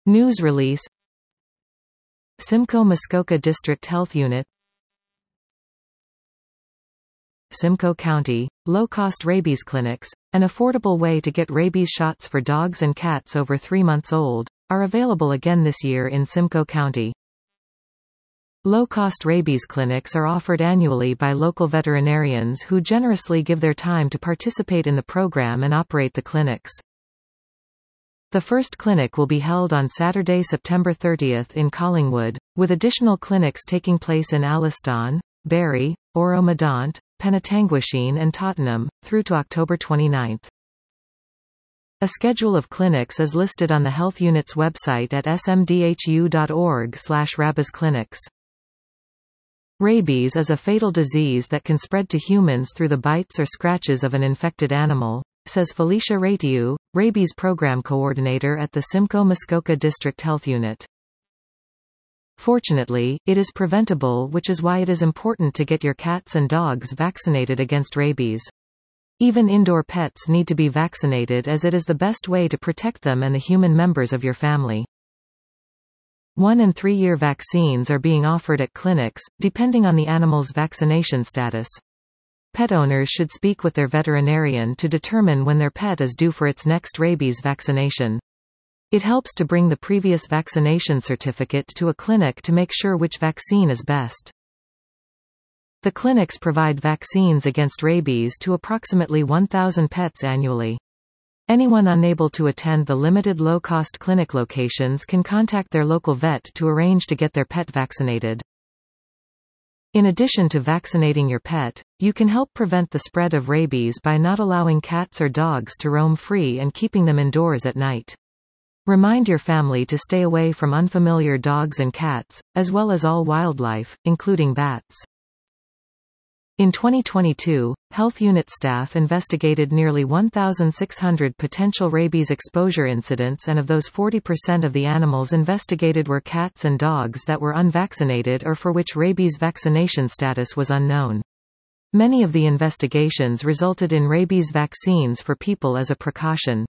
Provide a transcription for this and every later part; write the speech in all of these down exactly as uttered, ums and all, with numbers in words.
News release. Simcoe Muskoka District Health Unit. Simcoe County, low-cost rabies clinics, an affordable way to get rabies shots for dogs and cats over three months old, are available again this year in Simcoe County. Low-cost rabies clinics are offered annually by local veterinarians who generously give their time to participate in the program and operate the clinics. The first clinic will be held on Saturday, September thirtieth in Collingwood, with additional clinics taking place in Alliston, Barrie, Oro-Medonte, Penetanguishene and Tottenham, through to October twenty-ninth. A schedule of clinics is listed on the Health Unit's website at s m d h u dot org slash rabiesclinics. Rabies is a fatal disease that can spread to humans through the bites or scratches of an infected animal, says Felicia Ratiu, Rabies Program Coordinator at the Simcoe Muskoka District Health Unit. Fortunately, it is preventable, which is why it is important to get your cats and dogs vaccinated against rabies. Even indoor pets need to be vaccinated, as it is the best way to protect them and the human members of your family. One- and three-year vaccines are being offered at clinics, depending on the animal's vaccination status. Pet owners should speak with their veterinarian to determine when their pet is due for its next rabies vaccination. It helps to bring the previous vaccination certificate to a clinic to make sure which vaccine is best. The clinics provide vaccines against rabies to approximately one thousand pets annually. Anyone unable to attend the limited low-cost clinic locations can contact their local vet to arrange to get their pet vaccinated. In addition to vaccinating your pet, you can help prevent the spread of rabies by not allowing cats or dogs to roam free and keeping them indoors at night. Remind your family to stay away from unfamiliar dogs and cats, as well as all wildlife, including bats. In twenty twenty-two, Health Unit staff investigated nearly one thousand six hundred potential rabies exposure incidents, and of those forty percent of the animals investigated were cats and dogs that were unvaccinated or for which rabies vaccination status was unknown. Many of the investigations resulted in rabies vaccines for people as a precaution.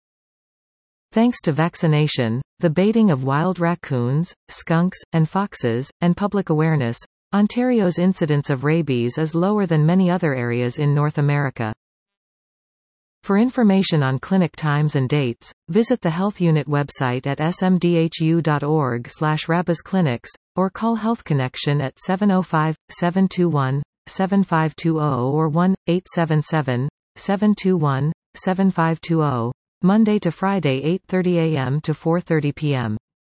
Thanks to vaccination, the baiting of wild raccoons, skunks, and foxes, and public awareness, Ontario's incidence of rabies is lower than many other areas in North America. For information on clinic times and dates, visit the Health Unit website at s m d h u dot org slash rabiesclinics, or call Health Connection at seven oh five, seven two one, seven five two zero or one eight seven seven, seven two one, seven five two zero. Monday to Friday eight thirty a m to four thirty p m